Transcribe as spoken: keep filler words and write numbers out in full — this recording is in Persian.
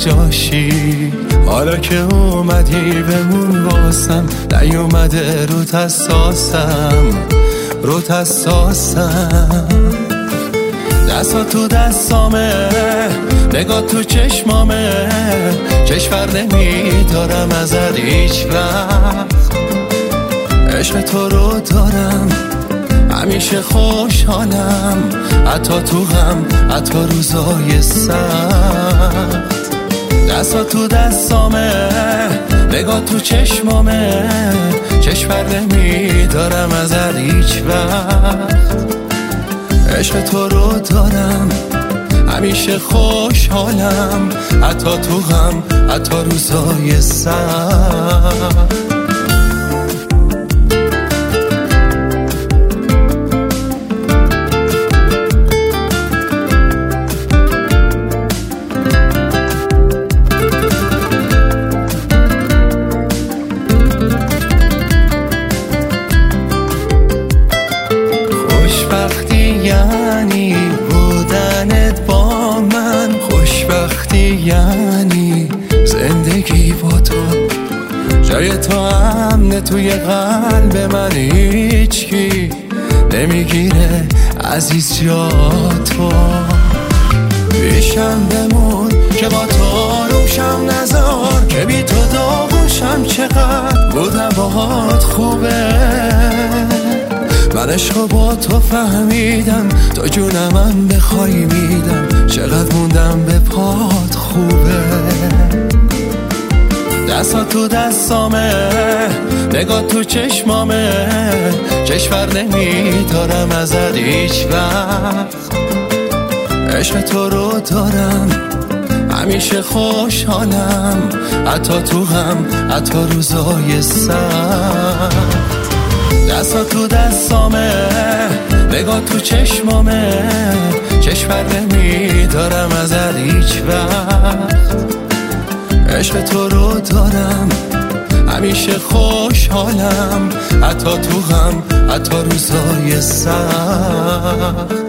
جاشی، حالا که اومدی بمون واسم، نیومده رو تساسم رو تساسم. دستا تو دستامه، نگاه تو چشمامه، کشور نمیدارم ازت هیچ وقت. عشق تو رو دارم همیشه خوشحالم، حتی تو غم حتی روزای سخت. دستا تو دستامه، نگاه تو چشمامه، کشور نمیدارم ازت هیچ وقت. عشق تو رو دارم همیشه خوشحالم، حتی تو غم حتی روزای سخت. یعنی بودنت با من، خوشبختی یعنی زندگی با تو. جای تو امنه توی قلب من، هیچکی نمیگیره عزیز جا تو. پیشم بمون که با تو روشم نزار، که بی تو داغوشم چقدر بودم باهات خوبه. من عشقو با تو فهمیدم، تا جون من بخوای میدم، چقدر موندم به پات خوبه. دستا تو دستامه، نگاه تو چشمامه، کشور نمیدارم ازت هیچ وقت. عشق تو رو دارم همیشه خوشحالم، حتی تو غم حتی روزای سخت. دستا تو دستامه، نگاه تو چشمامه، کشور نمیدارم ازت هیچ وقت. عشق تو رو دارم همیشه خوشحالم، حتی تو غم حتی روزای سخت.